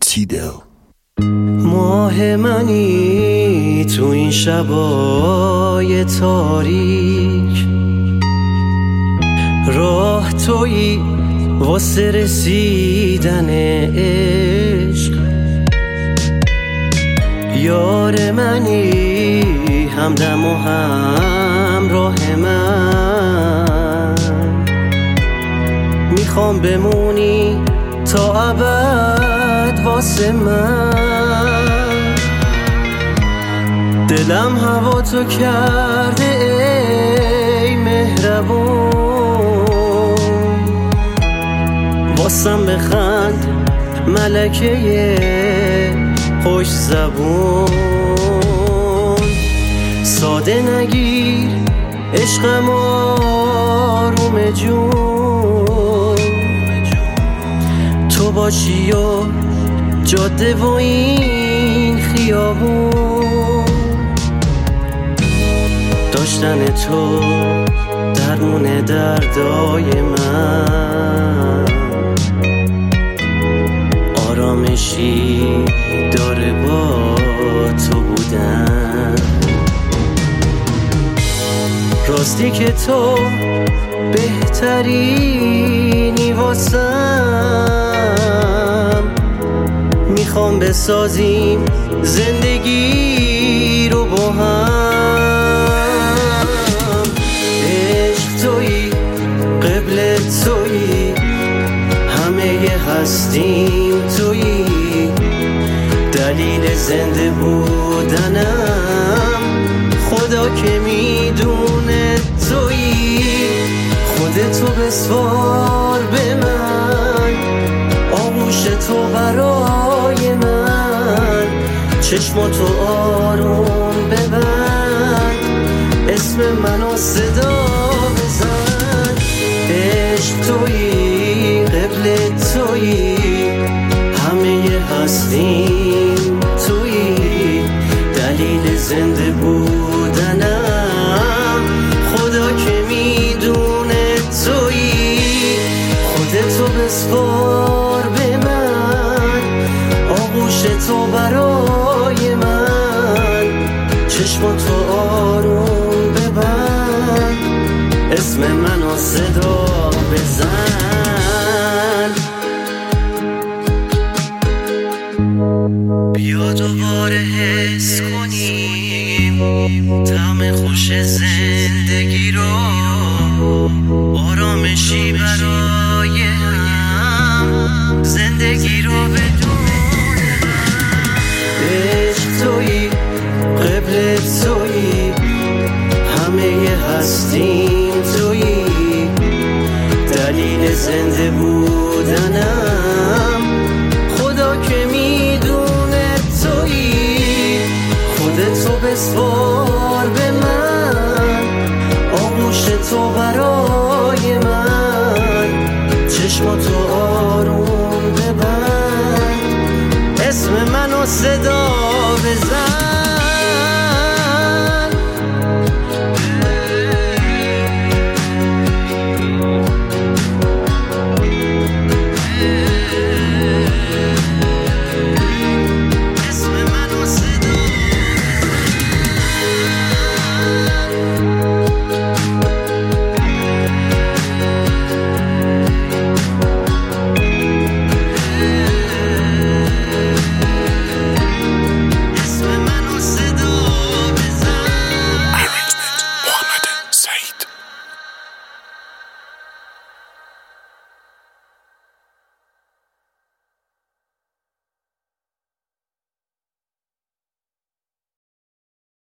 تیدل. ماه منی تو این شبای تاریک، راه تویی واسه رسیدن عشق. یار منی همدم و همراه من، میخوام بمونی تا ابد واسه من. دلم هوا تو کرده ای مهربون، واسم بخند ملکه خوش زبون. ساده نگیر عشقم آروم جون، تو باشی و جاده و این خیابون. داشتن تو درمون دردای من، آرامشی داره با تو بودن. راستی که تو بهترینی واسم، میخوام بسازیم زندگی رو با هم. عشق تویی، قبل تویی، همه هستیم تویی، دلیل زنده بودنم خدا که میدونه تویی. خودتو بسوار به من، آغوش تو برای من، چشماتو آروم ببند، اسم منو صدا بزن. عشق تویی، قبل تویی، همه هستیم تویی، دلیل زنده بودنم خدا که میدونه تویی. خودتو بسپار به من، آغوش تو برای من، چشماتو آروم ببند، اسم منو صدا بزن. بیا دوباره حس کنیم طعم خوش زندگی رو، آرامشی برای هم، زندگی رو بدون عشق تویی، قبل تویی، همه هستیم تویی، دلیل زنده بودنم خدا که میدونه تویی. خودتو بسپار به من، آغوش تو برای من، چشماتو آروم ببند، اسم منو صدا